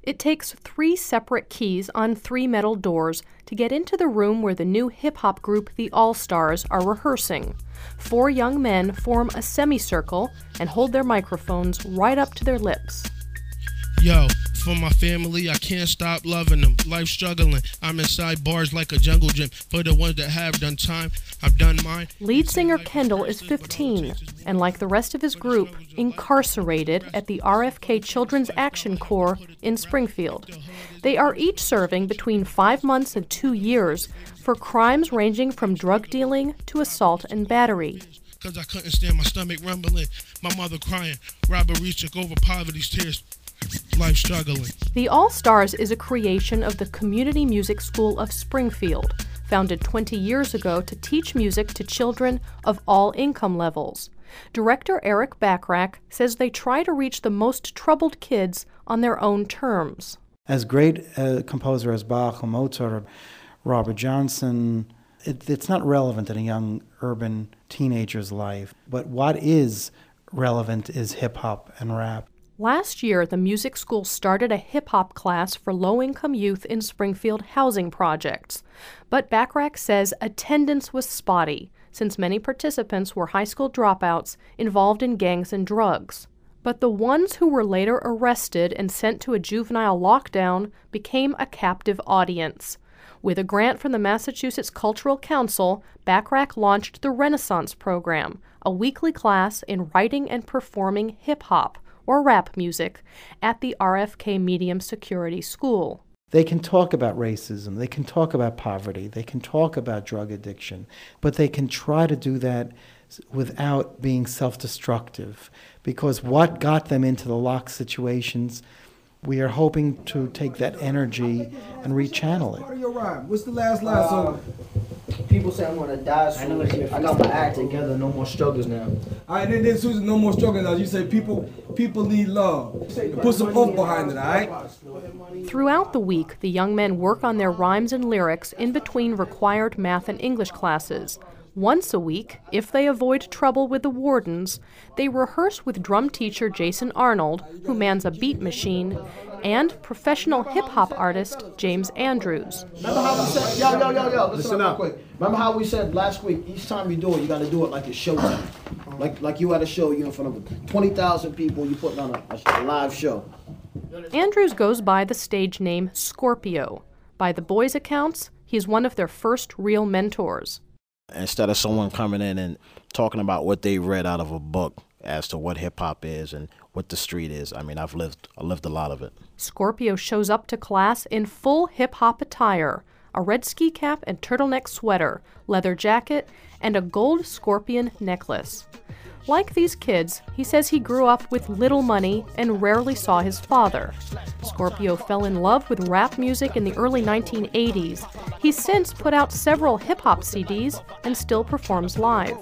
It takes 3 separate keys on 3 metal doors to get into the room where the new hip-hop group The All-Stars are rehearsing. 4 young men form a semicircle and hold their microphones right up to their lips. Yo, for my family, I can't stop loving them. Life struggling, I'm inside bars like a jungle gym. For the ones that have done time, I've done mine. Lead singer Kendall is 15, and like the rest of his group, incarcerated at the RFK Children's Action Corps in Springfield. They are each serving between 5 months and 2 years for crimes ranging from drug dealing to assault and battery. Cause I couldn't stand my stomach rumbling, my mother crying, robbery took over poverty's tears. Life struggling. The All-Stars is a creation of the Community Music School of Springfield, founded 20 years ago to teach music to children of all income levels. Director Eric Bachrach says they try to reach the most troubled kids on their own terms. As great a composer as Bach or Mozart or Robert Johnson, it's not relevant in a young urban teenager's life. But what is relevant is hip-hop and rap. Last year, the music school started a hip-hop class for low-income youth in Springfield housing projects. But Bachrach says attendance was spotty, since many participants were high school dropouts involved in gangs and drugs. But the ones who were later arrested and sent to a juvenile lockdown became a captive audience. With a grant from the Massachusetts Cultural Council, Bachrach launched the Renaissance Program, a weekly class in writing and performing hip-hop, or rap music, at the RFK Medium Security School. They can talk about racism, they can talk about poverty, they can talk about drug addiction, but they can try to do that without being self-destructive, because what got them into the locked situations, we are hoping to take that energy and rechannel it. Part of your rhyme. What's the last line? So people say I'm gonna die soon. I got my act together. No more struggles now. all right, then Susan, no more struggling now. You say people need love. Put some oomph behind it, all right? Throughout the week, the young men work on their rhymes and lyrics in between required math and English classes. Once a week, if they avoid trouble with the wardens, they rehearse with drum teacher Jason Arnold, who mans a beat machine, and professional hip-hop artist James Andrews. Remember how we said, yo, listen up real quick. Remember how we said last week, each time you do it, you got to do it like it's showtime. Like you at a show, you're in front of 20,000 people, you're putting on a live show. Andrews goes by the stage name Scorpio. By the boys' accounts, he's one of their first real mentors. Instead of someone coming in and talking about what they read out of a book as to what hip-hop is and what the street is, I mean, I've lived a lot of it. Scorpio shows up to class in full hip-hop attire, a red ski cap and turtleneck sweater, leather jacket, and a gold scorpion necklace. Like these kids, he says he grew up with little money and rarely saw his father. Scorpio fell in love with rap music in the early 1980s. He's since put out several hip-hop CDs and still performs live.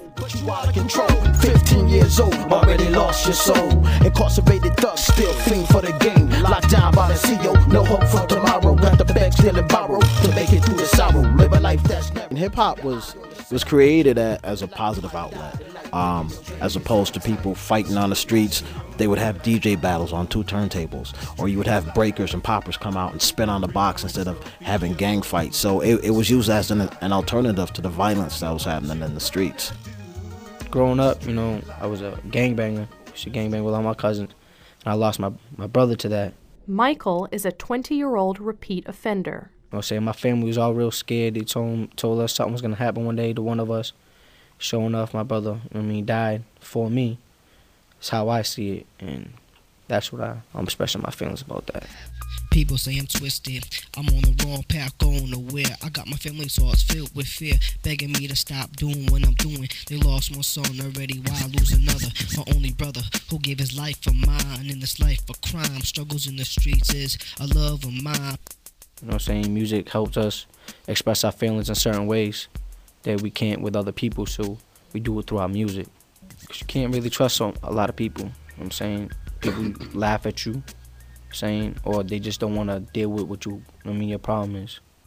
15 years old, already lost your soul. Incarcerated thugs, still fiend for the game. Locked down by the CEO, no hope for tomorrow. Got the bag, still and borrow to make it through the sorrow. Live a life that's never. And hip-hop was created as a positive outlet. As opposed to people fighting on the streets, they would have DJ battles on 2 turntables, or you would have breakers and poppers come out and spin on the box instead of having gang fights. So it was used as an alternative to the violence that was happening in the streets. Growing up, I was a gangbanger. I used to gangbang with all my cousins, and I lost my brother to that. Michael is a 20-year-old repeat offender. My family was all real scared. They told us something was going to happen one day to one of us. Sure enough, my brother, died for me. That's how I see it, and that's what I'm expressing my feelings about that. People say I'm twisted, I'm on the wrong path, going nowhere. I got my family's hearts filled with fear, begging me to stop doing what I'm doing. They lost one son already, why lose another? My only brother, who gave his life for mine. In this life of crime, struggles in the streets is a love of mine. Music helps us express our feelings in certain ways that we can't with other people, so we do it through our music. Because you can't really trust a lot of people, People laugh at you, or they just don't want to deal with what your problem is.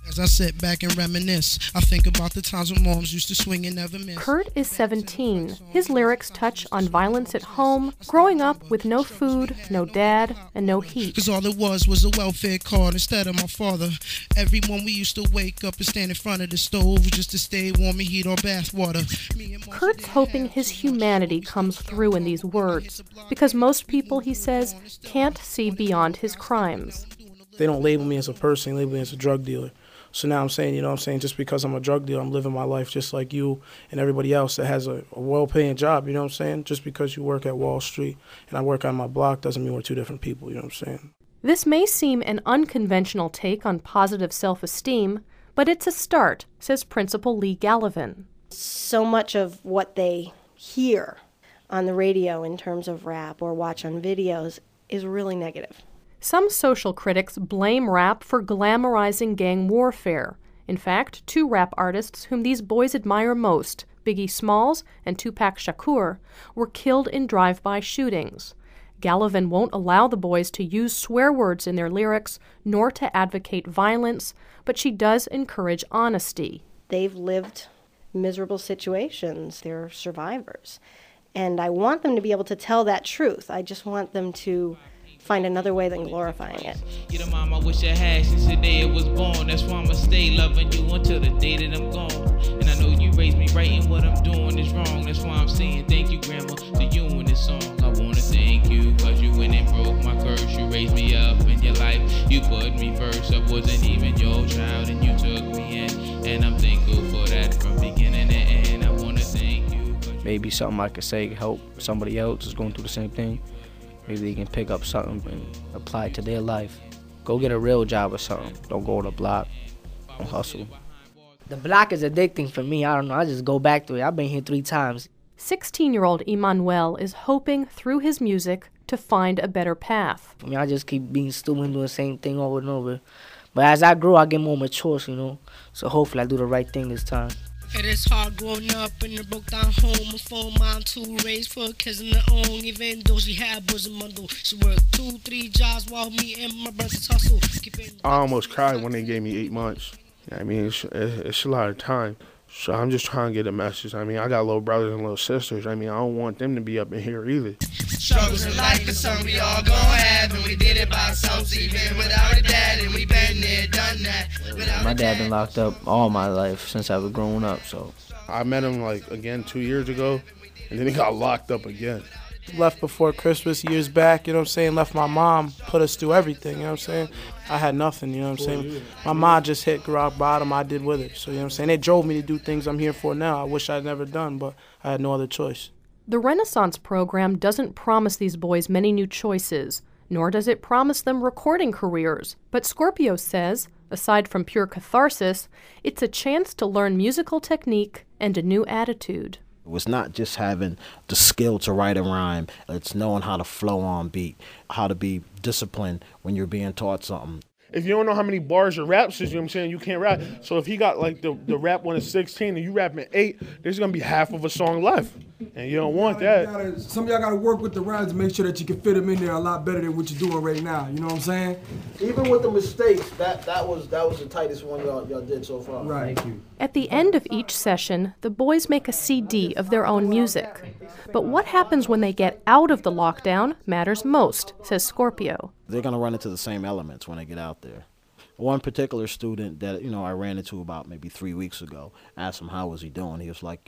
As I sit back and reminisce, I think about the times when moms used to swing and never miss. Kurt is 17. His lyrics touch on violence at home, growing up with no food, no dad, and no heat. Cause all it was a welfare card instead of my father. Everyone we used to wake up and stand in front of the stove just to stay warm and heat our bath water. Kurt's hoping his humanity comes through in these words, because most people, he says, can't see beyond his crimes. They don't label me as a person, they label me as a drug dealer. So now I'm saying, just because I'm a drug dealer, I'm living my life just like you and everybody else that has a well-paying job, you know what I'm saying? Just because you work at Wall Street and I work on my block doesn't mean we're two different people, you know what I'm saying? This may seem an unconventional take on positive self-esteem, but it's a start, says Principal Lee Gallivan. So much of what they hear on the radio in terms of rap or watch on videos is really negative. Some social critics blame rap for glamorizing gang warfare. In fact, two rap artists whom these boys admire most, Biggie Smalls and Tupac Shakur, were killed in drive-by shootings. Gallivan won't allow the boys to use swear words in their lyrics, nor to advocate violence, but she does encourage honesty. They've lived miserable situations. They're survivors. And I want them to be able to tell that truth. I just want them to find another way than glorifying it. You're the mom I wish I had since the day it was born. That's why I'ma stay loving you until the day that I'm gone. And I know you raised me right, and what I'm doing is wrong. That's why I'm saying thank you, Grandma, to you in this song. I wanna thank you, cause you went and broke my curse. You raised me up in your life, you put me first. I wasn't even your child, and you took me in. And I'm thankful for that from beginning to end. I wanna thank you. Maybe something I could say help somebody else who's going through the same thing. Maybe they can pick up something and apply it to their life. Go get a real job or something. Don't go on the block. Don't hustle. The block is addicting for me. I don't know. I just go back to it. I've been here 3 times. 16-year-old Emmanuel is hoping through his music to find a better path. I mean, I just keep being stupid and doing the same thing over and over. But as I grow, I get more mature, you know. So hopefully I do the right thing this time. It is hard growing up in a broke down home. A full mom to raise 4 kids on her own. Even though she had bosom bundle, she worked 2-3 jobs while me and my brothers hustle. I almost cried when they gave me 8 months. I mean, it's a lot of time. So I'm just trying to get a message. I mean, I got little brothers and little sisters. I mean, I don't want them to be up in here either. Struggles in life is something we all gon' have, and we did it by ourselves even without a dad, and we been there, done that. My dad been locked up all my life since I was growing up, so. I met him, again 2 years ago, and then he got locked up again. Left before Christmas years back, you know what I'm saying? Left my mom, put us through everything, you know what I'm saying? I had nothing, you know what I'm saying? My mom just hit rock bottom, I did with it. So, you know what I'm saying? It drove me to do things I'm here for now. I wish I'd never done, but I had no other choice. The Renaissance program doesn't promise these boys many new choices, nor does it promise them recording careers. But Scorpio says, aside from pure catharsis, it's a chance to learn musical technique and a new attitude. It's not just having the skill to write a rhyme. It's knowing how to flow on beat, how to be disciplined when you're being taught something. If you don't know how many bars your rap is, you know what I'm saying, you can't rap. So if he got the rap one is 16 and you rapping 8, there's going to be half of a song left. And you don't want that. Some of y'all got to work with the rhymes to make sure that you can fit them in there a lot better than what you're doing right now. You know what I'm saying? Even with the mistakes, that was the tightest one y'all did so far. Right. Thank you. At the end of each session, the boys make a CD of their own music. But what happens when they get out of the lockdown matters most, says Scorpio. They're going to run into the same elements when they get out there. One particular student that, I ran into about maybe 3 weeks ago, asked him how was he doing. He was like,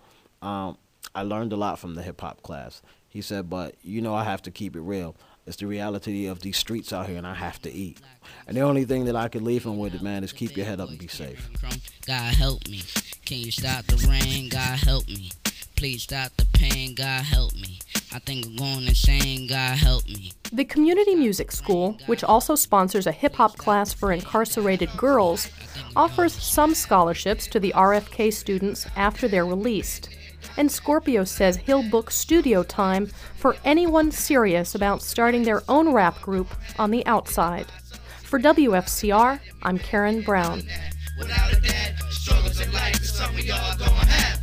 I learned a lot from the hip-hop class. He said, but, I have to keep it real. It's the reality of these streets out here, and I have to eat. And the only thing that I could leave him with, man, is keep your head up and be safe. God help me. Can you stop the rain? God help me. Please stop the pain. God help me. I think I'm going insane. God help me. The Community Music School, which also sponsors a hip-hop class for incarcerated girls, offers some scholarships to the RFK students after they're released. And Scorpio says he'll book studio time for anyone serious about starting their own rap group on the outside. For WFCR, I'm Karen Brown. Without a dad, struggles in life is something we all gonna have.